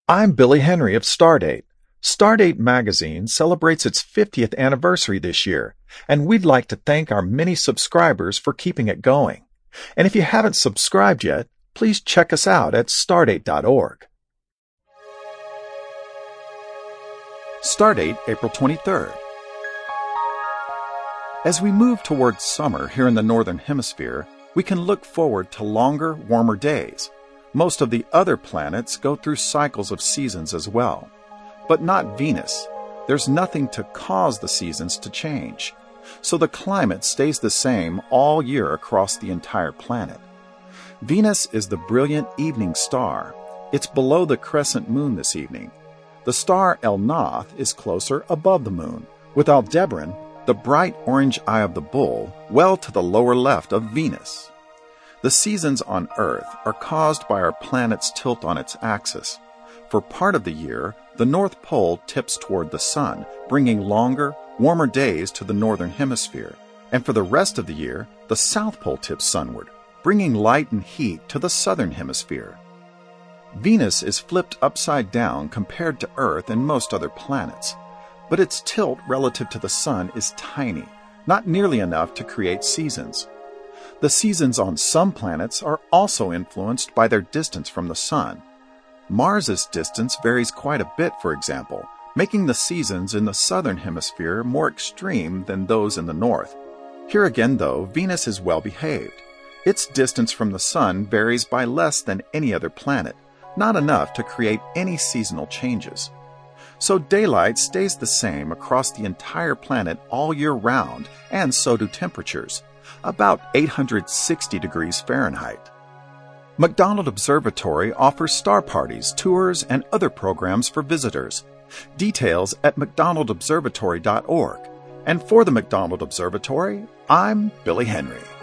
I'm Billy Henry of Stardate. Stardate magazine celebrates its 50th anniversary this year, and we'd like to thank our many subscribers for keeping it going. And if you haven't subscribed yet, please check us out at stardate.org. Stardate, April 23rd. As we move towards summer here in the Northern Hemisphere, we can look forward to longer, warmer days. Most of the other planets go through cycles of seasons as well. But not Venus. There's nothing to cause the seasons to change. So the climate stays the same all year across the entire planet. Venus is the brilliant evening star. It's below the crescent moon this evening. The star El Nath is closer above the moon, with Aldebaran, the bright orange eye of the bull, well to the lower left of Venus. The seasons on Earth are caused by our planet's tilt on its axis. For part of the year, the North Pole tips toward the sun, bringing longer, warmer days to the Northern Hemisphere. And for the rest of the year, the South Pole tips sunward, bringing light and heat to the Southern Hemisphere. Venus is flipped upside down compared to Earth and most other planets, but its tilt relative to the sun is tiny, not nearly enough to create seasons. The seasons on some planets are also influenced by their distance from the sun. Mars's distance varies quite a bit, for example, making the seasons in the southern hemisphere more extreme than those in the north. Here again, though, Venus is well behaved. Its distance from the sun varies by less than any other planet, not enough to create any seasonal changes. So daylight stays the same across the entire planet all year round, and so do temperatures, about 860 degrees Fahrenheit. McDonald Observatory offers star parties, tours, and other programs for visitors. Details at mcdonaldobservatory.org. And for the McDonald Observatory, I'm Billy Henry.